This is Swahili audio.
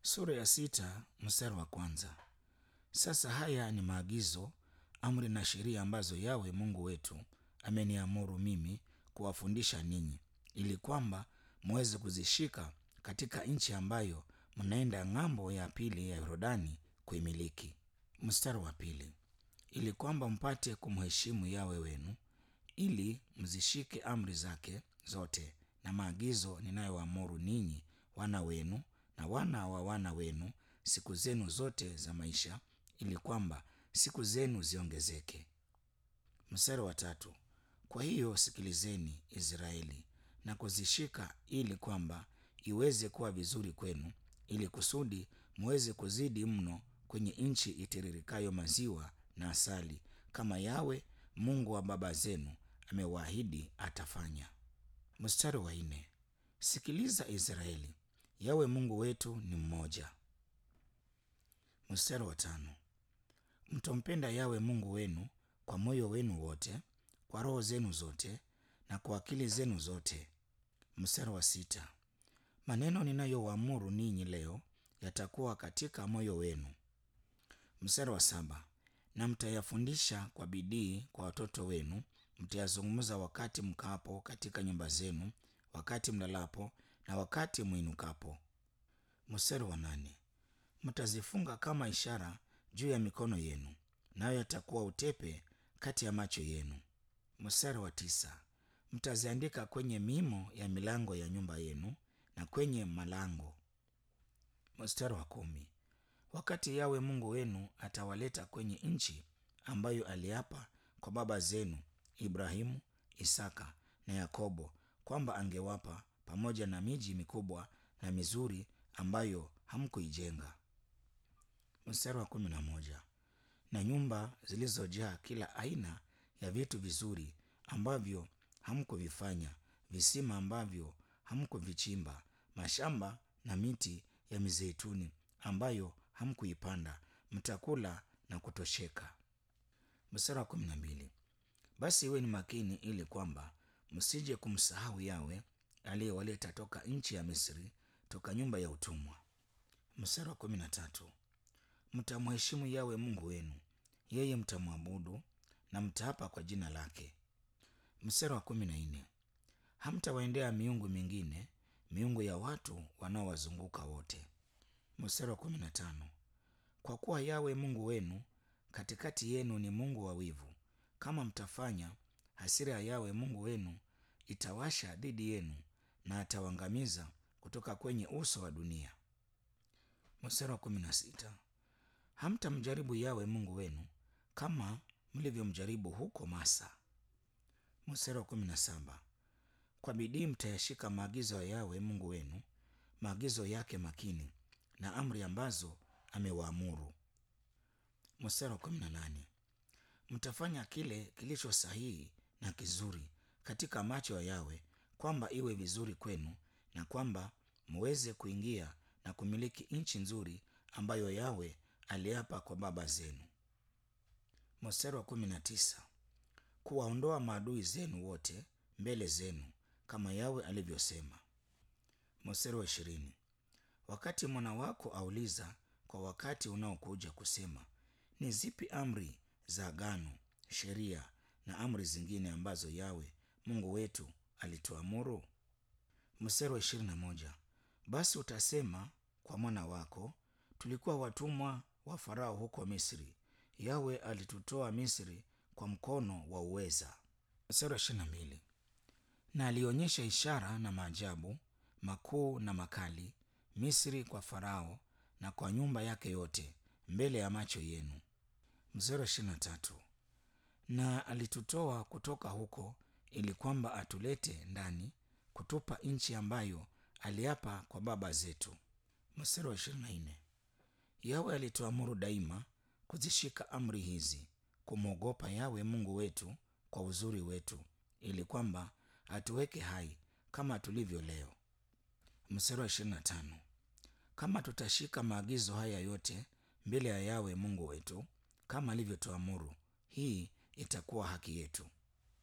Sura ya 6 mstari wa kwanza. Sasa haya ni maagizo, amri na sheria ambazo Yawe Mungu wetu ameniamuru mimi kuwafundisha ninyi, ili kwamba muweze kuzishika katika nchi ambayo mnaenda ng'ambo ya pili ya Yordani kuimiliki. Mstari wa pili. Ili kwamba mpate kumheshimu Yawe wenu, ili mzishike amri zake zote na maagizo ninayoamuru ninyi, wana wenu na wana wa wana wenu siku zenu zote za maisha, ili kwamba siku zenu ziongezeke. Mstari wa tatu. Kwa hiyo sikilizeni Israeli na kuzishika, ili kwamba iweze kuwa vizuri kwenu, ili kusudi muweze kuzidi mno kwenye nchi itiririkayo maziwa na asali, kama Yawe Mungu wa baba zenu amewaahidi atafanya. Mstari wa nne. Sikiliza Israeli, Yawe Mungu wetu ni mmoja. Mstari wa tano. Mtampenda Yawe Mungu wenu kwa moyo wenu wote, kwa roho zenu zote na kwa akili zenu zote. Mstari wa sita. Maneno ninayowaamuru ninyi leo yatakuwa katika moyo wenu. Mstari wa saba. Na mtayafundisha kwa bidii kwa watoto wenu, mtayazungumza wakati mkaapo katika nyumba zenu, wakati mlalapo na wakati mwinukapo. Mstari wa nane. Mtazifunga kama ishara juu ya mikono yenu, nayo yatakuwa utepe kati ya macho yenu. Mstari wa tisa. Mtaziandika kwenye miimo ya milango ya nyumba yenu na kwenye malango. Mstari wa kumi. Wakati Yawe Mungu wenu atawaleta kwenye nchi ambayo aliapa kwa baba zenu Ibrahimu, Isaka na Yakobo kwamba angewapa, pamoja na miji mikubwa na mizuri ambayo hamkuijenga. Mstari wa 11. Na nyumba zilizojaa kila aina ya vitu vizuri ambavyo hamkuvifanya, visima ambavyo hamkuvichimba, mashamba na miti ya mizeituni ambayo hamkuipanda, mtakula na kutosheka. Mstari wa 12. Basi iweni makini, ili kwamba msije kumsahau Yawe aliyewaleta toka nchi ya Misri, toka nyumba ya utumwa. Mstari wa 13. Mtamheshimu Yawe Mungu wenu, yeye mtamwabudu na mtaapa kwa jina lake. Mstari wa 14. Hamtawaendea miungu mingine, miungu ya watu wanaowazunguka wote. Mstari wa 15. Kwa kuwa Yawe Mungu wenu katikati yenu ni Mungu wa wivu, kama mtafanya, hasira ya Yawe Mungu wenu itawasha dhidi yenu na atawaangamiza kutoka kwenye uso wa dunia. Mstari wa 16. Hamtamjaribu Yawe Mungu wenu kama mlivyomjaribu huko Masa. Mstari wa 17. Kwa bidii mtayashika maagizo ya Yawe Mungu wenu, maagizo yake makini na amri ambazo amewaamuru. Mstari wa 18. Mtafanya kile kilicho sahihi na kizuri katika macho ya Yawe, kwamba iwe vizuri kwenu na kwamba muweze kuingia na kumiliki nchi nzuri ambayo Yawe aliapa kwa baba zenu. Mstari wa 19. Kuwaondoa maadui zenu wote mbele zenu, kama Yawe alivyosema. Mstari wa 20. Wakati mwana wako auliza kwa wakati unaokuja kusema, ni zipi amri za agano, sheria na amri zingine ambazo Yawe Mungu wetu alituamuru? Mstari wa 21. Basi utasema kwa mwana wako, tulikuwa watumwa wa Farao huko Misri. Yawe alitutoa Misri kwa mkono wa uweza. Mstari wa 22. Na alionyesha ishara na maajabu makuu na makali Misri kwa Farao na kwa nyumba yake yote mbele ya macho yenu. Mstari wa 23. Na alitutoa kutoka huko, ili kwamba atulete ndani kutupa nchi ambayo aliapa kwa baba zetu. Mstari wa 24. Yawe alituamuru daima kuzishika amri hizi, kumwogopa Yawe Mungu wetu kwa uzuri wetu, ili kwamba atuweke hai kama tulivyo leo. Mstari wa 25. Kama tutashika maagizo haya yote mbele ya Yawe Mungu wetu kama alivyotuamuru, hii itakuwa haki yetu.